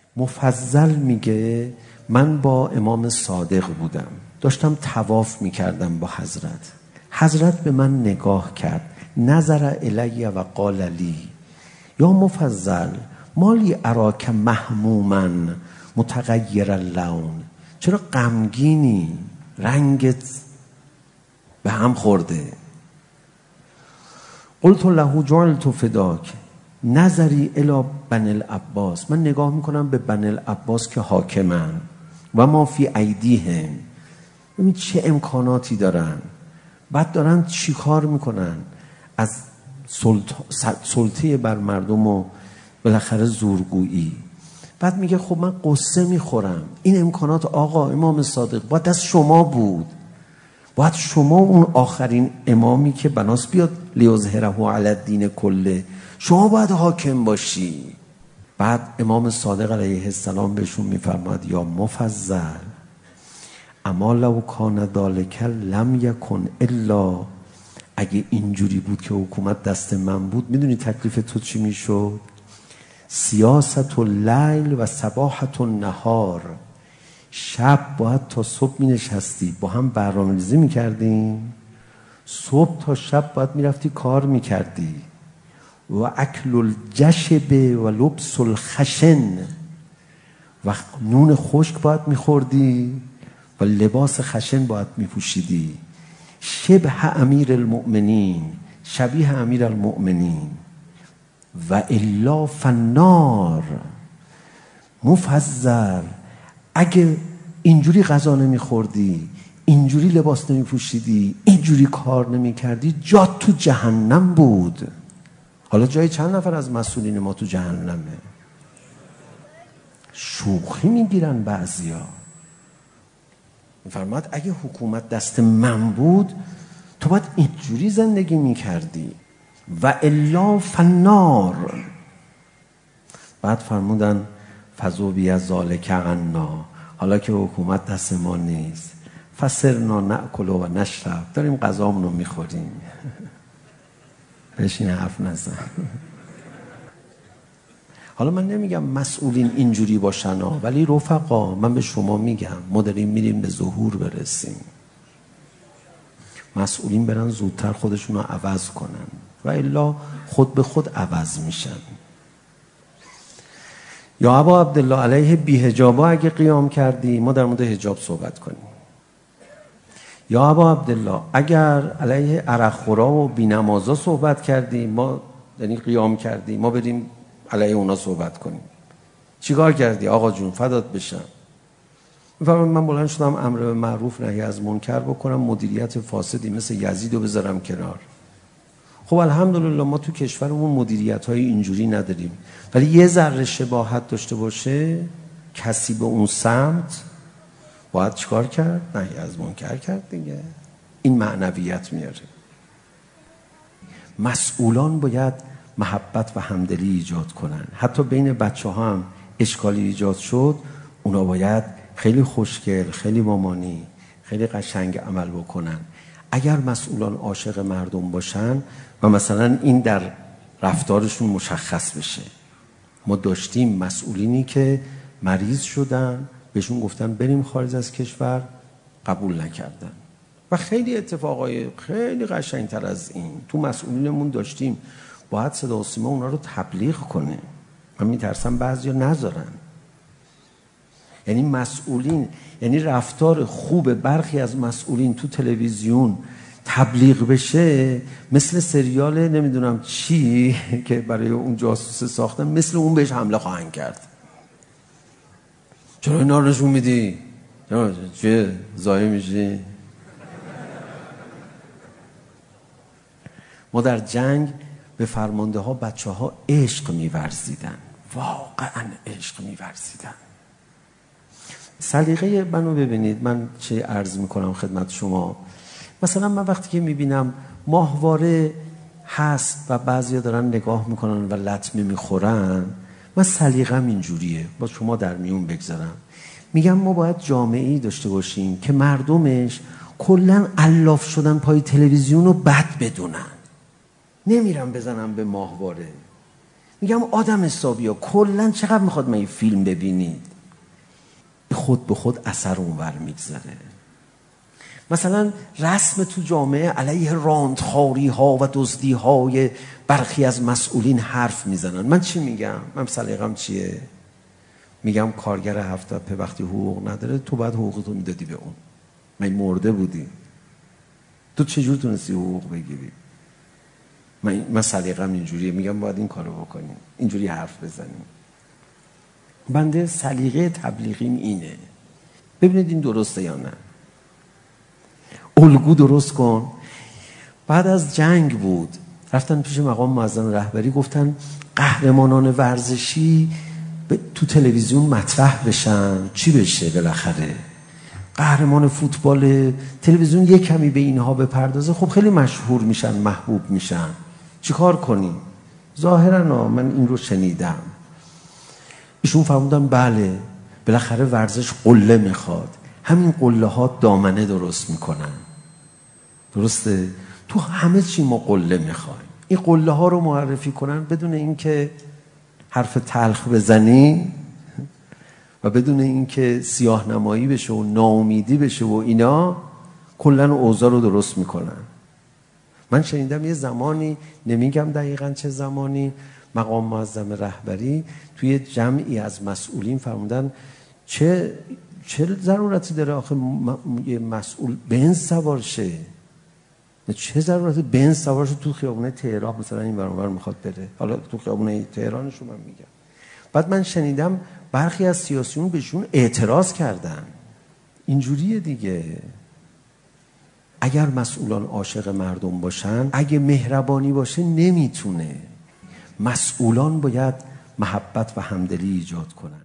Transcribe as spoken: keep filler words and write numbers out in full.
مفضل میگه من با امام صادق بودم، داشتم طواف میکردم با حضرت. حضرت به من نگاه کرد، نظر الی و قال لی یا مفضل مالی اراک محموما متغیر اللون، چرا غمگینی، رنگت به هم خورده. قلت له جعلت فداک نظری الی بنی العباس، من نگاه میکنم به بنی العباس که حاکمن و ما فی ایدیهم، ببین چه امکاناتی دارن، بعد دارن چی کار میکنن، از سلطه بر مردم و بالاخره زورگویی. بعد میگه خب من قصه میخورم، این امکانات آقا امام صادق باید دست شما بود، باید شما اون آخرین امامی که بناس بیاد لیظهره علی الدین کله، شما باید حاکم باشی. بعد امام صادق علیه السلام بهشون میفرماد یا مفضل اما لو کان ذلک لم یکن الا، اگه اینجوری بود که حکومت دست من بود، میدونی تکلیف تو چی میشد؟ سیاست اللیل و صباحت النهار، شب باید تا صبح می نشستی با هم برنامه‌ریزی می کردیم، صبح تا شب باید می رفتی کار می کردی. و اکل الجشب و لبس الخشن، و نون خشک باید می خوردی و لباس خشن باید می پوشیدی. شبه امیر المؤمنین، شبیه امیر المؤمنین. و الا فنار مفضل، اگه اینجوری غذا نمی خوردی، اینجوری لباس نمی پوشیدی، اینجوری کار نمی کردی، جا تو جهنم بود. حالا جای چند نفر از مسئولین ما تو جهنمه؟ شوخی می گیرن بعضیا. میفرماد اگه حکومت دست من بود تو باید اینجوری زندگی می کردی. و الا فنار. بعد فرمودن فذوبی از ذالک عنا، حالا که حکومت دست ما نیست، فسرنا ناکل و نشرب، داریم غذامون رو میخوریم. بشین حرف نزن. حالا من نمیگم مسئولین اینجوری باشن ها، ولی رفقا من به شما میگم ما داریم میریم به ظهور برسیم. مسئولین برن زودتر خودشون رو عوض کنن و الا خود به خود عوض میشن. یا ابا عبدالله علیه بی حجابا اگه قیام کردی ما در مورد حجاب صحبت کنیم. یا ابا عبدالله اگر علیه عرق خورا و بی نمازا صحبت کردی، ما یعنی قیام کردی، ما بریم علیه اونا صحبت کنیم. چیکار کردی آقا جون فدات بشم؟ میفرمایید من بلند شدم امر به معروف نهی از منکر بکنم، مدیریت فاسدی مثل یزید رو بذارم کنار. خب الحمدلله ما تو کشورمون مدیریت های اینجوری نداریم، ولی یه ذره شباهت داشته باشه کسی به اون سمت، باید چیکار کرد؟ نهی از منکر کرد دیگه. این معنویت میاره. مسئولان باید محبت و همدلی ایجاد کنن. حتی بین بچه ها هم اشکالی ایجاد شد، اونا باید خیلی خوشگل، خیلی مامانی، خیلی قشنگ عمل بکنن. اگر مسئولان عاشق مردم باشن و مثلا این در رفتارشون مشخص بشه. ما داشتیم مسئولینی که مریض شدن، بهشون گفتن بریم خارج از کشور، قبول نکردن. و خیلی اتفاقای خیلی قشنگتر از این تو مسئولینمون داشتیم. باید صدا و سیما اونا رو تبلیغ کنه. من میترسم بعضیا نذارن. یعنی مسئولین، یعنی رفتار خوب برخی از مسئولین تو تلویزیون تبلیغ بشه، مثل سریال نمیدونم چی که برای اون جاسوس ساختن، مثل اون بهش حمله خواهند کرد. چرا اینا رو نشون میدی؟ چه ضایع میشی؟ ما در جنگ به فرمانده ها بچه ها عشق میورزیدن، واقعا عشق میورزیدن. سلیقه منو ببینید، من چه عرض میکنم خدمت شما. مثلا من وقتی که میبینم ماهواره هست و بعضیا دارن نگاه میکنن و لطمه میخورن، من سلیقه‌م اینجوریه، با شما در میون بگذارم. میگم ما باید جامعه‌ای داشته باشیم که مردمش کلاً الاف شدن پای تلویزیون رو بد بدونن. نمیرم بزنم به ماهواره، میگم آدم حسابی ها کلن چقدر میخواد من فیلم ببینید؟ خود به خود اثر اونور میگذاره. مثلا رسم تو جامعه علیه راندخاری ها و دزدی های برخی از مسئولین حرف میزنن. من چی میگم؟ من سلیقه‌ام چیه؟ میگم کارگر هفت تپه وقتی حقوق نداره تو باید حقوقتو میدادی به اون. من مرده بودی، تو چجور تونستی حقوق بگیری؟ من من سلیقه‌ام اینجوریه، میگم باید این کارو بکنیم، اینجوری حرف بزنیم. بنده سلیقه تبلیغیم اینه. ببینید این درسته یا نه. الگو درست کن. بعد از جنگ بود، رفتن پیش مقام معظم رهبری گفتن قهرمانان ورزشی تو تلویزیون مطرح بشن. چی بشه بالاخره؟ قهرمان فوتبال تلویزیون یک کمی به اینها بپردازه، خب خیلی مشهور میشن، محبوب میشن. چی کار کنیم؟ ظاهرا من این رو شنیدم. ایشون فرمودن بله بالاخره ورزش قله میخواد، همین قله ها دامنه درست میکنن. درسته؟ تو همه چی ما قله میخوایم. این قله ها رو معرفی کنن بدون اینکه حرف تلخ بزنی و بدون اینکه سیاه نمایی بشه و ناامیدی بشه و اینا، کلن اوضاع رو درست میکنن. من شنیدم یه زمانی، نمیگم دقیقاً چه زمانی، مقام معظم رهبری توی جمعی از مسئولین فرمودن چه چه ضرورتی داره آخه یه مسئول بنز سوار شه؟ چه ضرورتی بنز سوار شه تو خیابونه تهران مثلا این ور اون ور میخواد بره؟ حالا تو خیابونه تهرانشو من میگم. بعد من شنیدم برخی از سیاسیون بهشون اعتراض کردن. اینجوریه دیگه. اگر مسئولان عاشق مردم باشن، اگه مهربانی باشه نمیتونه. مسئولان باید محبت و همدلی ایجاد کنن.